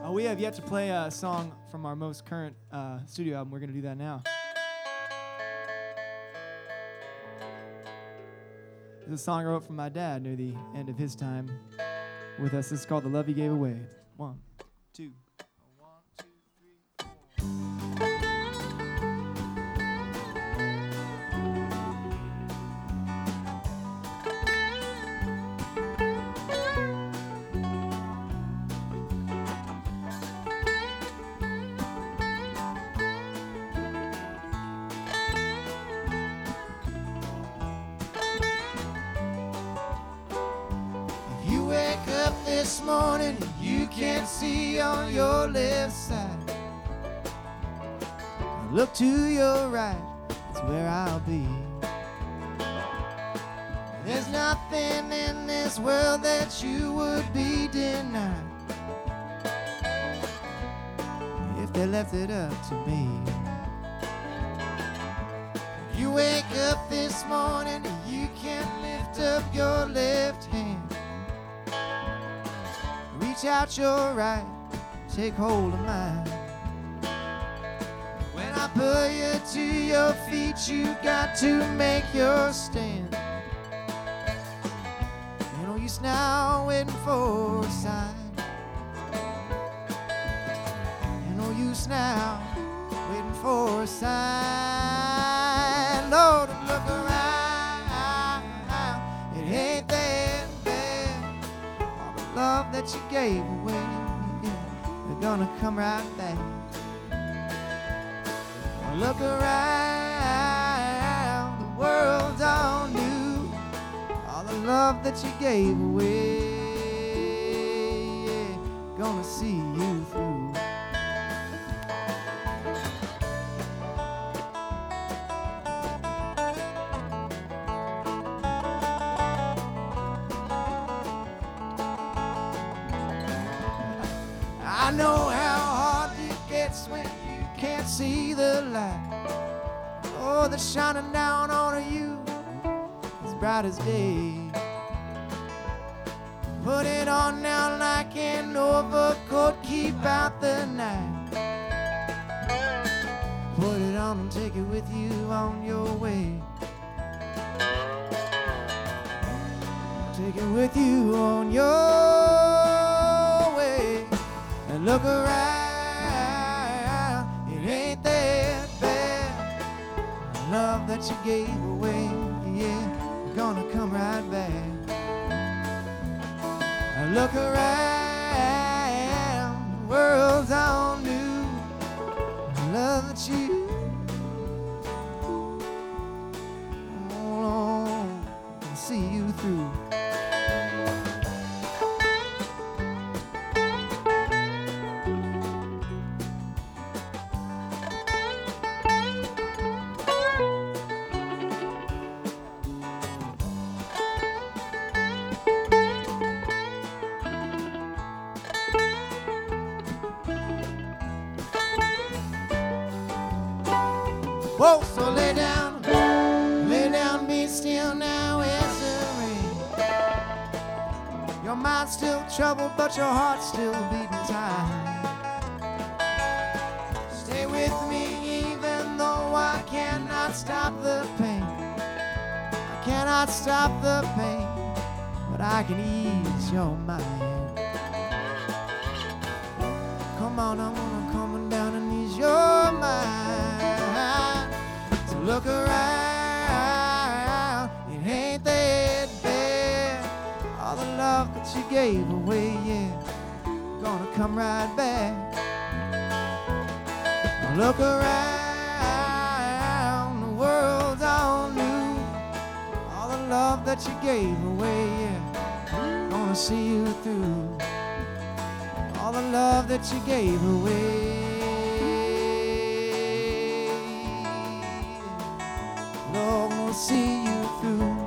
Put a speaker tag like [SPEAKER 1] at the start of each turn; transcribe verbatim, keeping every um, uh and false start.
[SPEAKER 1] Uh, we have yet to play a song from our most current uh, studio album. We're going to do that now. This is a song I wrote for my dad near the end of his time with us. This is called The Love He Gave Away. One, two.
[SPEAKER 2] You wake up this morning and you can't see on your left side. Look to your right, that's where I'll be. There's nothing in this world that you would be denied if they left it up to me. You wake up this morning and you can't lift up your left hand. Reach out your right, take hold of mine. When I put you to your feet, you got to make your stand. Ain't no use now waiting for a sign. Ain't no use now waiting for a sign. Lord, look around, it ain't that bad. All the love that you gave away, yeah, they're gonna come right back. Look around, the world's all new. All the love that you gave away, yeah, gonna see you through. I know how hard it gets when you can't see the light. Oh, that's shining down on you as bright as day. Put it on now like an overcoat, keep out the night. Put it on and take it with you on your way. Take it with you on your way. And look around, it ain't that bad. The love that you gave away, yeah, gonna come right back. And look around, the world's all new. The love that you hold on and see you through. Whoa, so lay down, lay down, be still now as the rain. Your mind's still troubled, but your heart's still beating time. Stay with me even though I cannot stop the pain. I cannot stop the pain, but I can ease your mind. Come on, I wanna come down and ease your mind. Look around, it ain't that bad. All the love that you gave away, yeah, gonna come right back. Look around, the world's all new. All the love that you gave away, yeah, gonna see you through. All the love that you gave away, Lord, we'll see you through.